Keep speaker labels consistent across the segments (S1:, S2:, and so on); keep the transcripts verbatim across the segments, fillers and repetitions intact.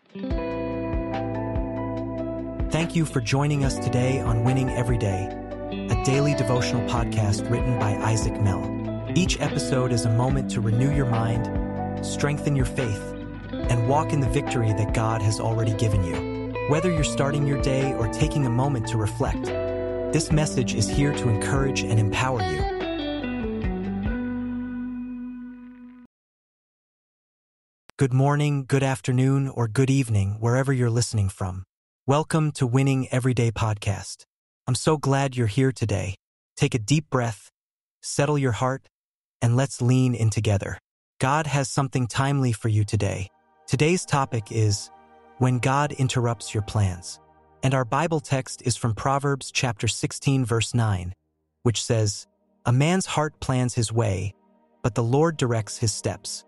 S1: Thank you for joining us today on Winning Every Day, a daily devotional podcast written by Isaac Mell. Each episode is a moment to renew your mind, strengthen your faith, and walk in the victory that God has already given you. Whether you're starting your day or taking a moment to reflect, this message is here to encourage and empower you. Good morning, good afternoon, or good evening, wherever you're listening from. Welcome to Winning Everyday Podcast. I'm so glad you're here today. Take a deep breath, settle your heart, and let's lean in together. God has something timely for you today. Today's topic is when God interrupts your plans. And our Bible text is from Proverbs chapter sixteen, verse nine, which says, "A man's heart plans his way, but the Lord directs his steps."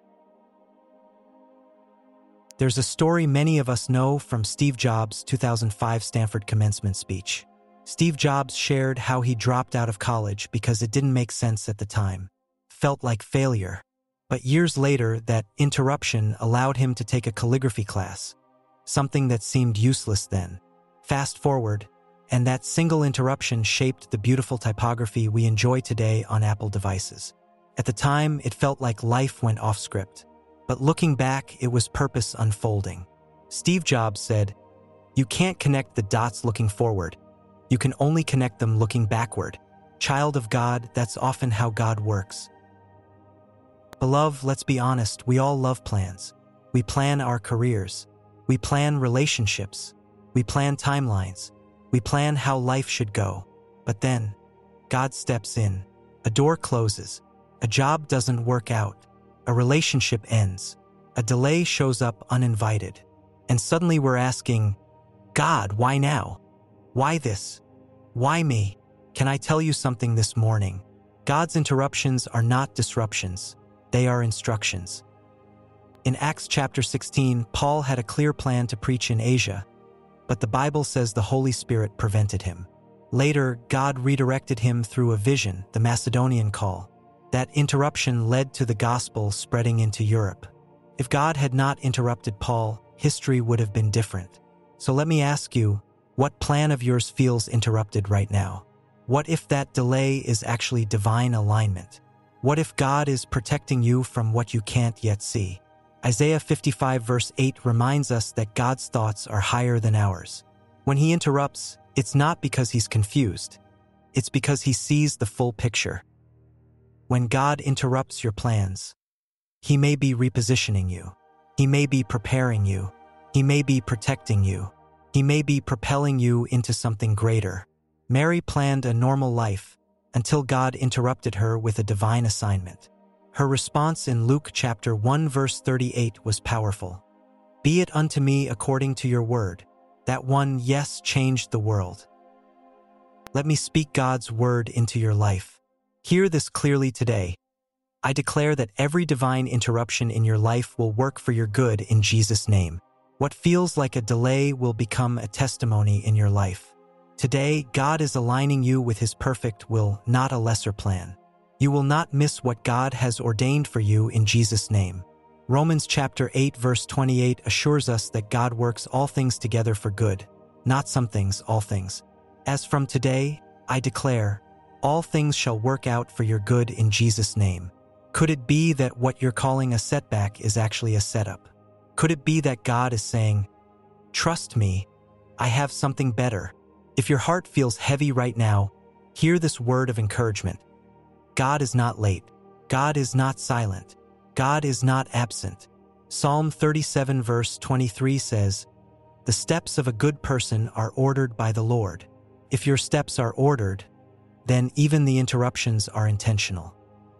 S1: There's a story many of us know from Steve Jobs' two thousand five Stanford commencement speech. Steve Jobs shared how he dropped out of college because it didn't make sense at the time, felt like failure. But years later, that interruption allowed him to take a calligraphy class, something that seemed useless then. Fast forward, and that single interruption shaped the beautiful typography we enjoy today on Apple devices. At the time, it felt like life went off script. But looking back, it was purpose unfolding. Steve Jobs said, "You can't connect the dots looking forward. You can only connect them looking backward." Child of God, that's often how God works. Beloved, let's be honest, we all love plans. We plan our careers. We plan relationships. We plan timelines. We plan how life should go. But then, God steps in. A door closes. A job doesn't work out. A relationship ends. A delay shows up uninvited. And suddenly we're asking, God, why now? Why this? Why me? Can I tell you something this morning? God's interruptions are not disruptions. They are instructions. In Acts chapter sixteen, Paul had a clear plan to preach in Asia, but the Bible says the Holy Spirit prevented him. Later, God redirected him through a vision, the Macedonian call. That interruption led to the gospel spreading into Europe. If God had not interrupted Paul, history would have been different. So let me ask you, what plan of yours feels interrupted right now? What if that delay is actually divine alignment? What if God is protecting you from what you can't yet see? Isaiah fifty-five verse eight reminds us that God's thoughts are higher than ours. When he interrupts, it's not because he's confused. It's because he sees the full picture. When God interrupts your plans, he may be repositioning you. He may be preparing you. He may be protecting you. He may be propelling you into something greater. Mary planned a normal life until God interrupted her with a divine assignment. Her response in Luke chapter one verse thirty-eight was powerful. "Be it unto me according to your word." That one yes changed the world. Let me speak God's word into your life. Hear this clearly today. I declare that every divine interruption in your life will work for your good in Jesus' name. What feels like a delay will become a testimony in your life. Today, God is aligning you with his perfect will, not a lesser plan. You will not miss what God has ordained for you in Jesus' name. Romans chapter eight verse twenty-eight assures us that God works all things together for good, not some things, all things. As from today, I declare, all things shall work out for your good in Jesus' name. Could it be that what you're calling a setback is actually a setup? Could it be that God is saying, trust me, I have something better? If your heart feels heavy right now, hear this word of encouragement. God is not late. God is not silent. God is not absent. Psalm thirty-seven verse twenty-three says, "The steps of a good person are ordered by the Lord." If your steps are ordered, then even the interruptions are intentional.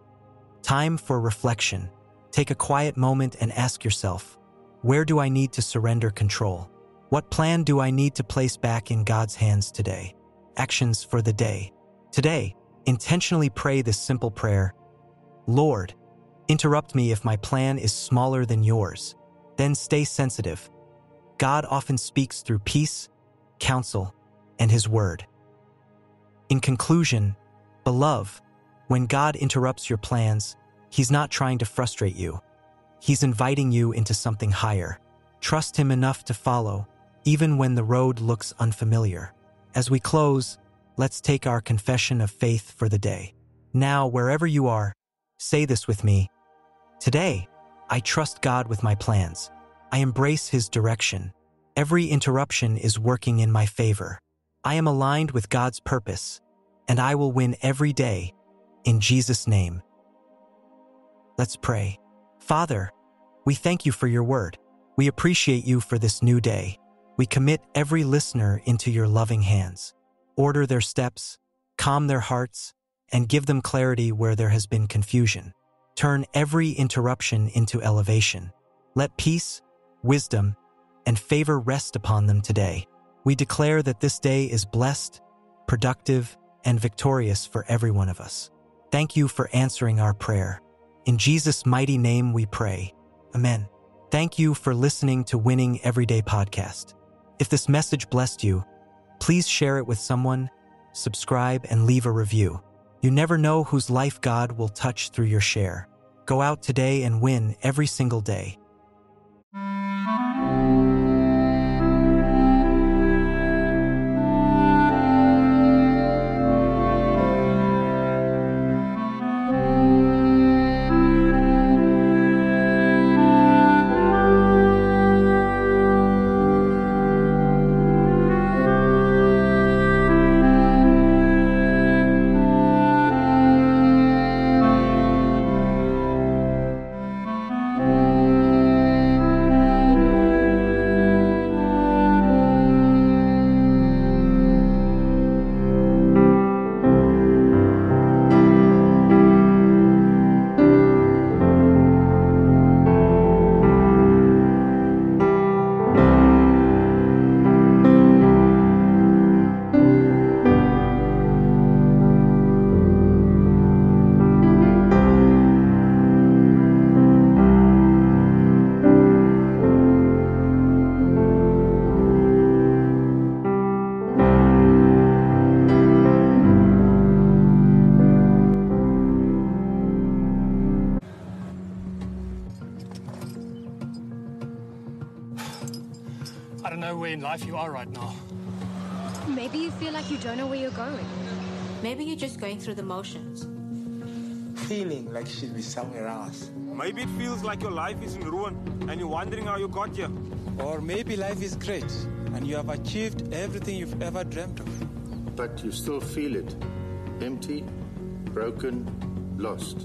S1: Time for reflection. Take a quiet moment and ask yourself, where do I need to surrender control? What plan do I need to place back in God's hands today? Actions for the day. Today, intentionally pray this simple prayer. Lord, interrupt me if my plan is smaller than yours. Then stay sensitive. God often speaks through peace, counsel, and his word. In conclusion, beloved, when God interrupts your plans, he's not trying to frustrate you. He's inviting you into something higher. Trust Him enough to follow, even when the road looks unfamiliar. As we close, let's take our confession of faith for the day. Now, wherever you are, say this with me. Today, I trust God with my plans. I embrace His direction. Every interruption is working in my favor. I am aligned with God's purpose, and I will win every day. In Jesus' name. Let's pray. Father, we thank You for Your word. We appreciate You for this new day. We commit every listener into Your loving hands. Order their steps, calm their hearts, and give them clarity where there has been confusion. Turn every interruption into elevation. Let peace, wisdom, and favor rest upon them today. We declare that this day is blessed, productive, and victorious for every one of us. Thank You for answering our prayer. In Jesus' mighty name we pray. Amen. Thank you for listening to Winning Everyday Podcast. If this message blessed you, please share it with someone, subscribe, and leave a review. You never know whose life God will touch through your share. Go out today and win every single day.
S2: I don't know where in life you are right now.
S3: Maybe you feel like you don't know where you're going.
S4: Maybe you're just going through the motions.
S5: Feeling like you should be somewhere else.
S6: Maybe it feels like your life is in ruin and you're wondering how you got here.
S5: Or maybe life is great and you have achieved everything you've ever dreamt of.
S7: But you still feel it. Empty, broken, lost.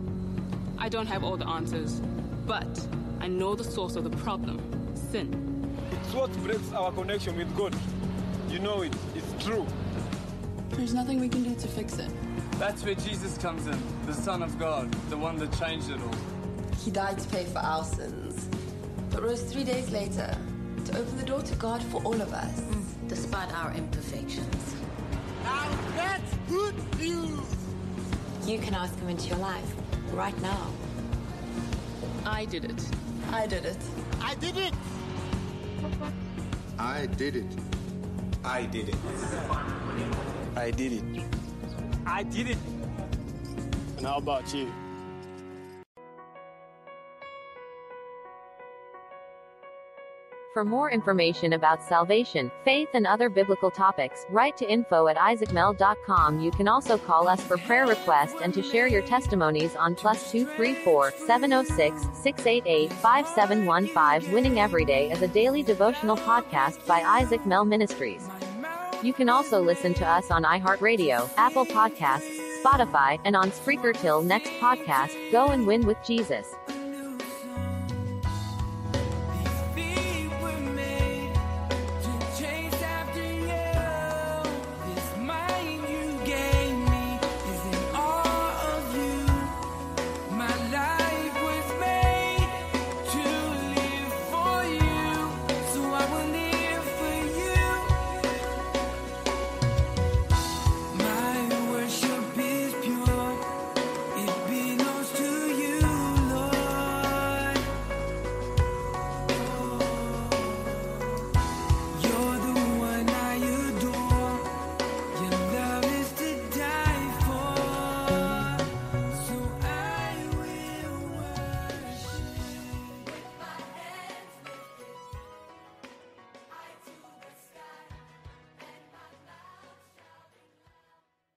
S8: I don't have all the answers, but I know the source of the problem, sin.
S6: It's what breaks our connection with God. You know it. It's true.
S9: There's nothing we can do to fix it.
S10: That's where Jesus comes in, the Son of God, the one that changed it all.
S9: He died to pay for our sins, but rose three days later to open the door to God for all of us.
S4: Mm, despite our imperfections.
S11: Now that's good news!
S4: You can ask Him into your life, right now.
S8: I did it.
S9: I did it.
S11: I did it!
S7: I did it.
S5: I did it. I did it.
S6: I did it.
S2: And how about you?
S12: For more information about salvation, faith, and other biblical topics, write to info at isaac mel dot com. You can also call us for prayer requests and to share your testimonies on plus two three four, seven oh six, six eight eight, five seven one five. Winning Everyday is a daily devotional podcast by Isaac Mel Ministries. You can also listen to us on iHeartRadio, Apple Podcasts, Spotify, and on Spreaker. Till next podcast, go and win with Jesus.